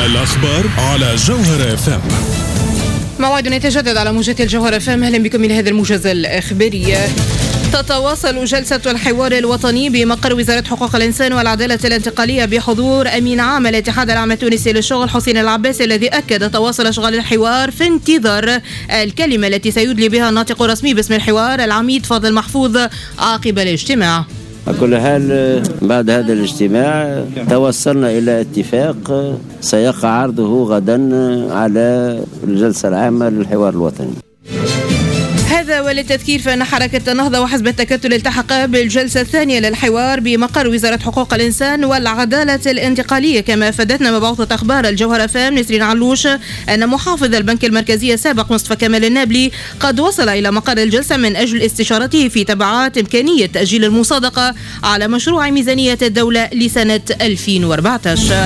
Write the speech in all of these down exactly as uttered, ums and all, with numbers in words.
الأخبار على جوهر اف ام. موعدنا يتجدد على موجة الجوهر اف ام. أهلا بكم إلى هذا الموجز الإخباري. تتواصل جلسة الحوار الوطني بمقر وزارة حقوق الإنسان والعدالة الانتقالية بحضور أمين عام الاتحاد العام التونسي للشغل حسين العباسي، الذي أكد تواصل أشغال الحوار في انتظار الكلمة التي سيدلي بها الناطق الرسمي باسم الحوار العميد فاضل محفوظ عقب الاجتماع. على كل حال بعد هذا الاجتماع توصلنا إلى اتفاق سيقع عرضه غدا على الجلسة العامة للحوار الوطني. هذا وللتذكير فإن حركة النهضة وحزب التكتل التحقا بالجلسة الثانية للحوار بمقر وزارة حقوق الإنسان والعدالة الانتقالية. كما أفادتنا مبعوثة أخبار الجوهر فام نسرين علوش أن محافظ البنك المركزي السابق مصطفى كمال النابلي قد وصل إلى مقر الجلسة من أجل استشارته في تبعات إمكانية تأجيل المصادقة على مشروع ميزانية الدولة لسنة ألفين وأربعة عشر.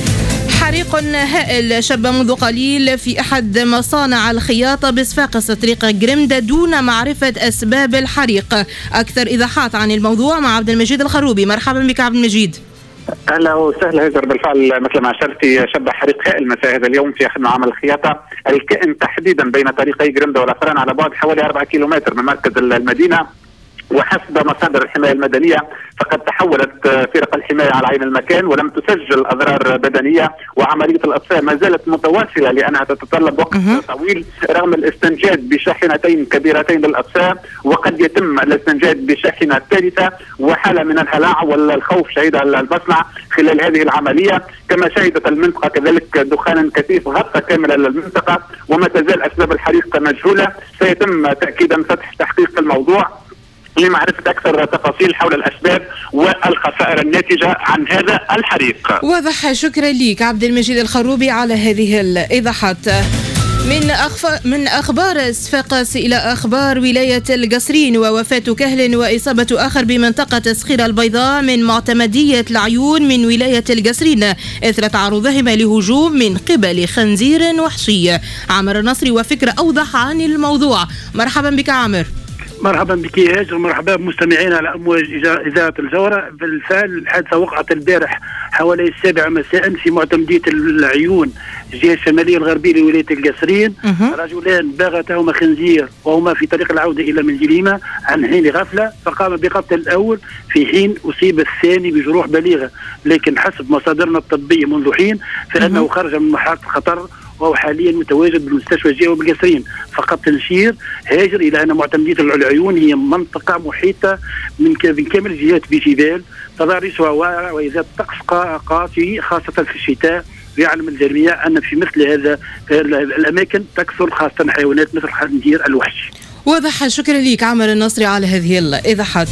حريق هائل شب منذ قليل في أحد مصانع الخياطة بصفاقس طريق جرمدة دون معرفة أسباب الحريق. أكثر إيضاحات عن الموضوع مع عبد المجيد الخروبي. مرحبا بك عبد المجيد. اهلا وسهلا. هجر بالفعل مثل ما اشرتي شب حريق هائل مساء هذا اليوم في احد معامل الخياطه الكائن تحديدا بين طريقي جرمدة والافران على بعد حوالي أربعة كيلومتر من مركز المدينه. وحسب مصادر الحماية المدنية فقد تحولت فرق الحماية على عين المكان ولم تسجل أضرار بدنية، وعملية الإطفاء ما زالت متواصلة لأنها تتطلب وقت طويل رغم الاستنجاد بشاحنتين كبيرتين للإطفاء، وقد يتم الاستنجاد بشاحنة ثالثة، وحالة من الهلع والخوف شهد المصنع خلال هذه العملية. كما شهدت المنطقة كذلك دخان كثيف غطى كامل المنطقة، وما تزال أسباب الحريق مجهولة. سيتم تأكيدا فتح تحقيق الموضوع لمعرفة أكثر تفاصيل حول الأسباب والخسائر الناتجة عن هذا الحريق. واضح. شكرا لك عبد المجيد الخروبي على هذه الإيضاحات. من أخف... من أخبار صفاقس إلى أخبار ولاية القصرين ووفاة كهل وإصابة آخر بمنطقة الصخيرة البيضاء من معتمدية العيون من ولاية القصرين إثر تعرضهما لهجوم من قبل خنزير وحشي. عامر النصري وفكرة أوضح عن الموضوع. مرحبا بك عامر. مرحبا بك هاجر، مرحبا بمستمعينا على امواج اذاعه الجوهره. بالفعل الحادثه وقعت البارح حوالي السابعه مساء في معتمديه العيون الجهه الشماليه الغربيه لولايه القصرين. رجلان باغتهما خنزير وهما في طريق العوده الى منزلهما عن حين غفله، فقام بقتل الاول في حين اصيب الثاني بجروح بليغه، لكن حسب مصادرنا الطبيه منذ حين فانه خرج من محاط الخطر وهو حاليا متواجد بالمستشفى الجوي بالقصرين. فقط تنشير هاجر الى ان معتمديه العيون هي منطقه محيطه من كامل الجهات بجبال تضاريسها واسعه واذا الطقس قاسي خاصه في الشتاء. يعلم الجميع ان في مثل هذا الاماكن تكثر خاصه حيوانات مثل الخنزير الوحشي. واضح. شكرا لك عامر النصري على هذه الايضاحات.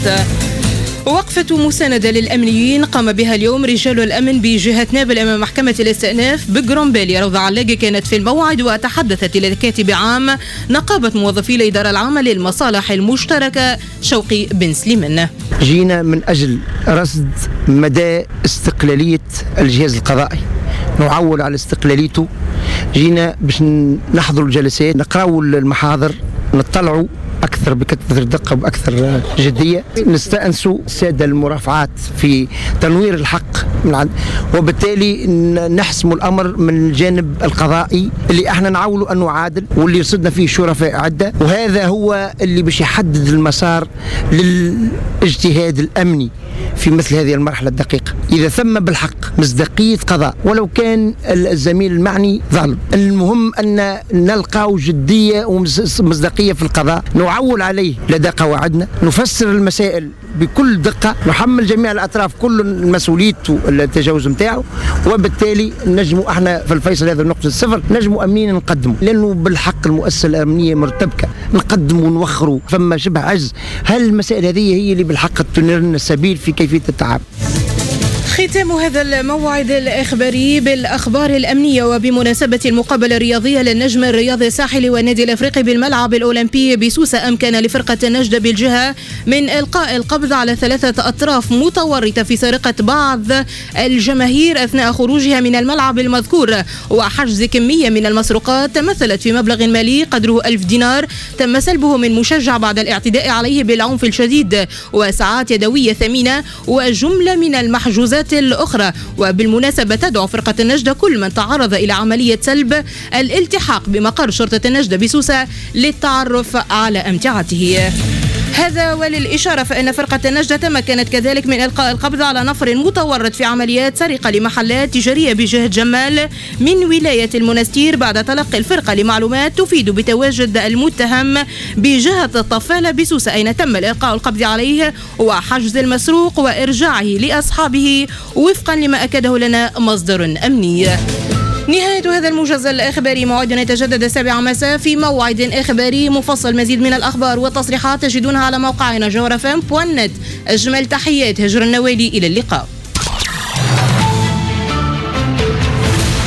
وقفة مساندة للأمنيين قام بها اليوم رجال الأمن بجهة نابل أمام محكمة الاستئناف بجرومبيلي. روضة علاقي كانت في الموعد وتحدثت إلى كاتب عام نقابة موظفي الإدارة العامة للمصالح المشتركة شوقي بن سليمان. جينا من أجل رصد مدى استقلالية الجهاز القضائي، نعول على استقلاليته. جينا باش نحضر الجلسات، نقراوا المحاضر، نطلعوا أكثر بكثر دقة وبأكثر جدية، نستأنسوا السادة المرافعات في تنوير الحق من عند، وبالتالي نحسم الأمر من الجانب القضائي اللي احنا نعولوا أنه عادل واللي يرصدنا فيه شرفاء عدة، وهذا هو اللي باش يحدد المسار للاجتهاد الأمني في مثل هذه المرحلة الدقيقة. إذا ثم بالحق مصداقية قضاء ولو كان الزميل المعني ظالم، المهم أن نلقى جدية ومصداقية في القضاء، نعول عليه لدى قواعدنا، نفسر المسائل بكل دقة، نحمل جميع الأطراف كل مسؤوليته التجاوز متاعه، وبالتالي نجموا احنا في الفيصل هذا نقطة الصفر نجموا أمنين نقدموا، لأنه بالحق المؤسسة الأمنية مرتبكة، نقدموا ونوخروا، فما شبه عجز. هل المسائل هذه هي اللي بالحق تنير لنا السبيل في كيفية التعامل؟ ختام هذا الموعد الإخباري بالأخبار الأمنية وبمناسبة المقابلة الرياضية للنجم الرياضي الساحلي والنادي الأفريقي بالملعب الأولمبي بسوسة، أمكن لفرقة النجدة بالجهة من إلقاء القبض على ثلاثة أطراف متورطة في سرقة بعض الجماهير أثناء خروجها من الملعب المذكور، وحجز كمية من المسروقات تمثلت في مبلغ مالي قدره ألف دينار تم سلبه من مشجع بعد الاعتداء عليه بالعنف الشديد، وساعات يدوية ثمينة وجملة من المحجوزات المحافظات الأخرى. وبالمناسبة تدعو فرقة النجدة كل من تعرض إلى عملية سلب الالتحاق بمقر شرطة النجدة بسوسة للتعرف على أمتعته. هذا وللإشارة فإن فرقة النجدة تمكنت كذلك من إلقاء القبض على نفر متورط في عمليات سرقة لمحلات تجارية بجهة جمال من ولاية المنستير بعد تلقي الفرقة لمعلومات تفيد بتواجد المتهم بجهة الطفالة بسوسة، أين تم إلقاء القبض عليه وحجز المسروق وإرجاعه لأصحابه وفقا لما أكده لنا مصدر أمني. نهاية هذا الموجز الإخباري، موعدنا يتجدد السابعة مساء في موعد إخباري مفصل. مزيد من الأخبار والتصريحات تجدونها على موقعنا جوهر اف ام دوت نت. أجمل تحيات هجر النوالي، إلى اللقاء.